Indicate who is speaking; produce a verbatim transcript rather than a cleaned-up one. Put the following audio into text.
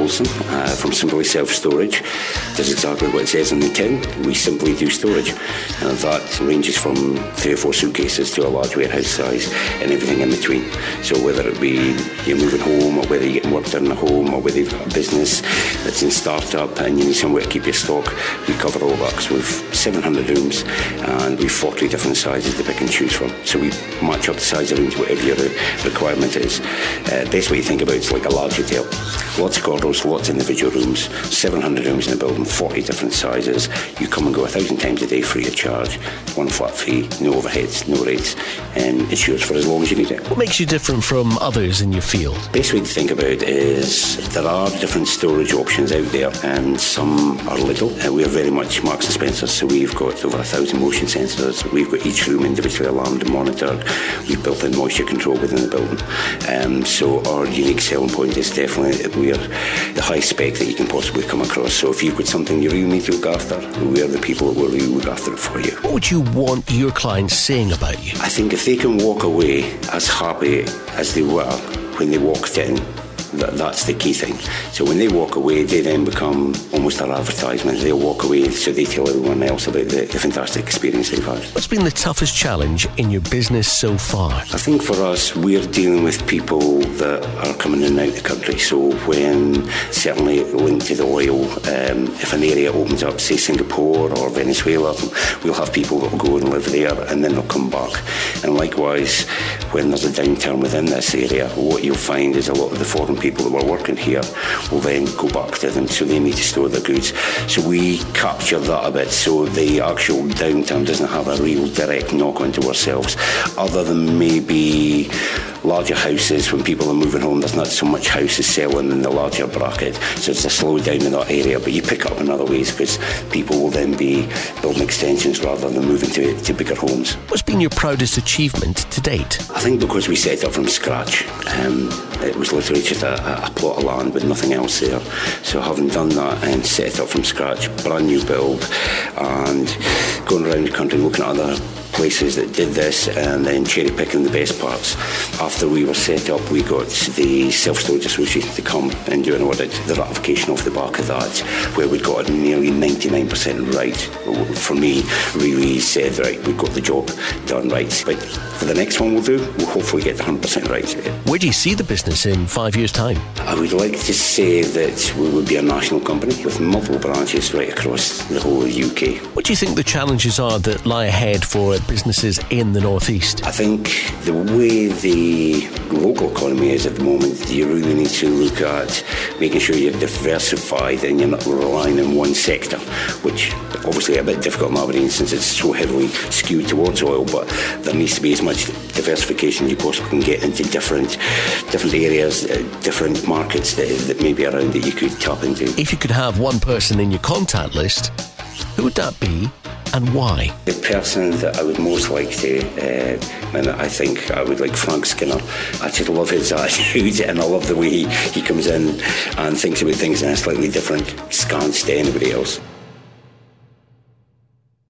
Speaker 1: Wilson uh, from Simply Self Storage. Does exactly what it says on the tin. We simply do storage. And that ranges from three or four suitcases to a large warehouse size and everything in between. So whether it be you're moving home, or whether you're getting work done in a home, or whether you've got a business that's in start-up and you need somewhere to keep your stock, we cover all that. So we've seven hundred rooms and we've forty different sizes to pick and choose from. So we match up the size of rooms, whatever your requirement is. Uh, best way to think about it is like a large hotel. Lots of corridors, lots of individual rooms, seven hundred rooms in the building, forty different sizes. You come and go a thousand times a day free of charge, one flat fee, no overheads, no rates, and it's yours for as long as you need it.
Speaker 2: What makes you different from others in your field?
Speaker 1: Best way to think about it is there are different storage options out there, and some are little. Uh, we are very much Marks and Spencer, so we've got over a thousand motion sensors. We've got each room individually alarmed and monitored. We've built in moisture control within the building. Um, so our unique selling point is definitely that we are the high spec that you can possibly come across. So if you've got something you really need to look after, we are the people that will really look after it for you.
Speaker 2: What would you want your clients saying about you?
Speaker 1: I think if they can walk away as happy as they were when they walked in, that, that's the key thing. So when they walk away, they then become almost our advertisement. They'll walk away so they tell everyone else about the, the fantastic experience they've had.
Speaker 2: What's been the toughest challenge in your business so far?
Speaker 1: I think for us, we're dealing with people that are coming in and out of the country. So when, certainly linked to the oil, um, if an area opens up, say Singapore or Venezuela, we'll have people that will go and live there and then they'll come back. And likewise, when there's a downturn within this area, what you'll find is a lot of the foreign people that were working here will then go back to them, so they need to store their goods. So we capture that a bit, so the actual downturn doesn't have a real direct knock onto ourselves, other than maybe larger houses. When people are moving home, there's not so much houses selling in the larger bracket, so it's a slowdown in that area, but you pick up in other ways because people will then be building extensions rather than moving to, to bigger homes.
Speaker 2: What's been your proudest achievement to date?
Speaker 1: I think because we set up from scratch. Um, it was literally just a, a plot of land with nothing else there. So having done that and set it up from scratch, brand new build, and going around the country looking at other places that did this and then cherry picking the best parts. After we were set up, we got the Self-Storage Association to come and do an audit, the ratification off the back of that, where we got nearly ninety-nine percent right. For me, really said, right, we've got the job done right. But for the next one we'll do, we'll hopefully get one hundred percent right.
Speaker 2: Where do you see the business in five years' time?
Speaker 1: I would like to say that we would be a national company with multiple branches right across the whole of the U K.
Speaker 2: What do you think the challenges are that lie ahead for businesses in the North East?
Speaker 1: I think the way the local economy is at the moment, you really need to look at making sure you're diversified and you're not relying on one sector, which obviously a bit difficult in Aberdeen since it's so heavily skewed towards oil, but there needs to be as much diversification you possibly can get into different different areas, uh, different markets that, that may be around that you could tap into.
Speaker 2: If you could have one person in your contact list, who would that be? And why?
Speaker 1: The person that I would most like to, uh, and I think I would like Frank Skinner. I just love his attitude and I love the way he, he comes in and thinks about things in a slightly different stance to anybody else.